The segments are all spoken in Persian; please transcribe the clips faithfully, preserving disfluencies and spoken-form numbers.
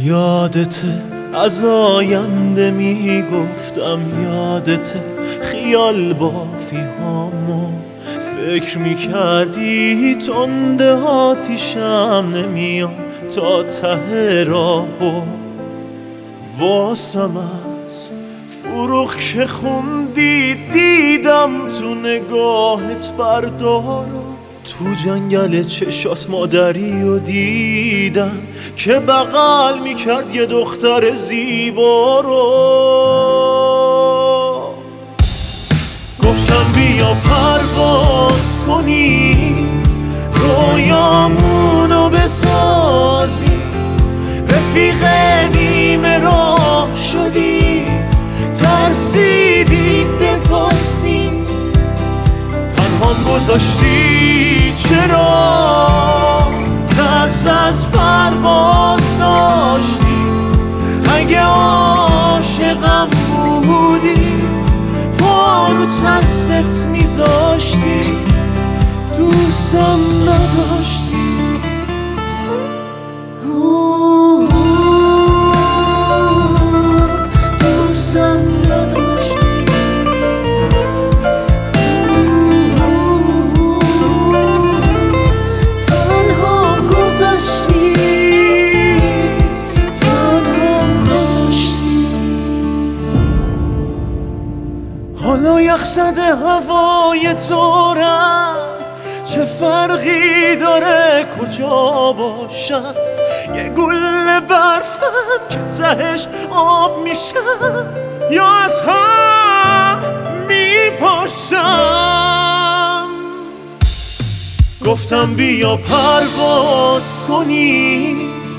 یادته از آینده میگفتم، یادته خیال بافی هامو فکر میکردی تنده آتیشم نمیام تا ته راهو. واسم از فروغ که خوندی دیدم تو نگاهت فردا رو، تو جنگل چشاس مادری و دیدم که بغل میکرد یه دختر زیبا رو. گفتم بیا پرواز کنی رویامونو بسازی، رفیق نیمه راه شدی ترسیدی بپرسی، تنهام گذاشتی چرا ترس از پرواز داشتی؟ اگه عاشقم بودی پا رو ترست میذاشتی، دوستم نداشتی. حالا یخ زده هوای تورم، چه فرقی داره کجا باشم؟ یه گل برفم که تهش آب میشم یا از هم میپاشم. گفتم بیا پرواز کنی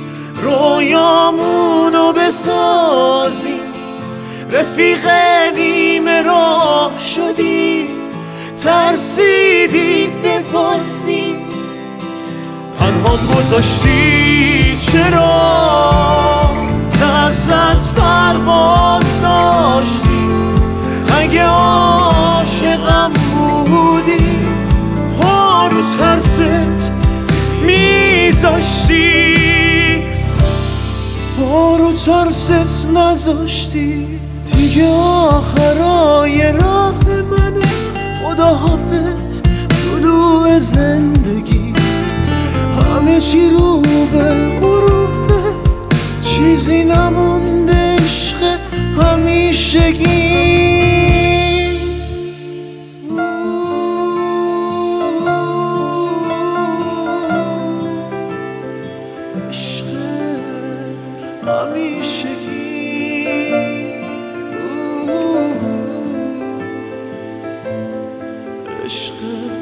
رویامونو بسازی، رفیق نیمه راه شدی ترسیدی بپرسی، تنهام گذاشتی چرا ترس از پرواز داشتی؟ اگه عاشقم بودی پا رو ترست میذاشتی، پا رو ترست نذاشتی. دیگه آخرای راه منه، خداحافظ طلوع زندگی، همه چی رو به غروبه، چیزی نمونده عشق همیشگی. عشق همیشگی، عشق